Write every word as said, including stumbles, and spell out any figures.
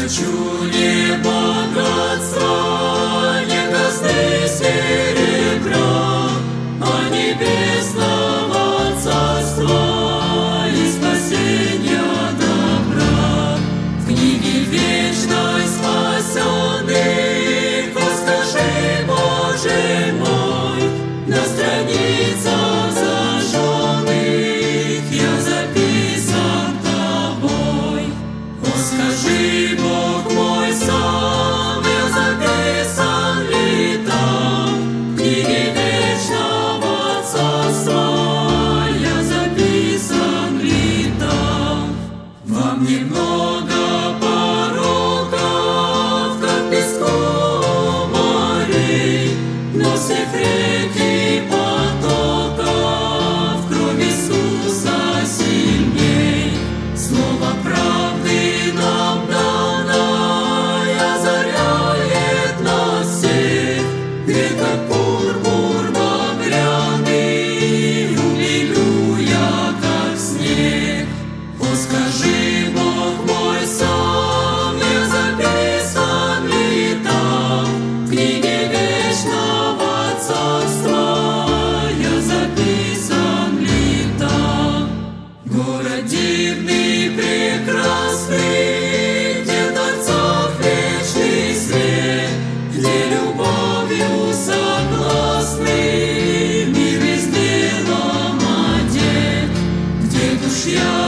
Хочу не богатства, не казны серебра, а небесного царства и спасения добра. В книге вечной спасенных расскажи, Боже мой, на страницах зажженных я записан Тобой. О, скажи, Бог мой, сам я записан ли там? В книге вечного царства я записан ли там? Во мне много пороков, как песку морей, но всех реки потоков кровь Иисуса сильней. Слово правды нам данное озаряет нас всех, где как пурпур багряный, аллилуйя, как снег. О, скажи, Бог мой, сам я записан ли там? В книге вечного царства я записан ли там? Город дивный, прекрасный, где в торцах вечный свет, где любовью согласный мир везде нам одет, где душ я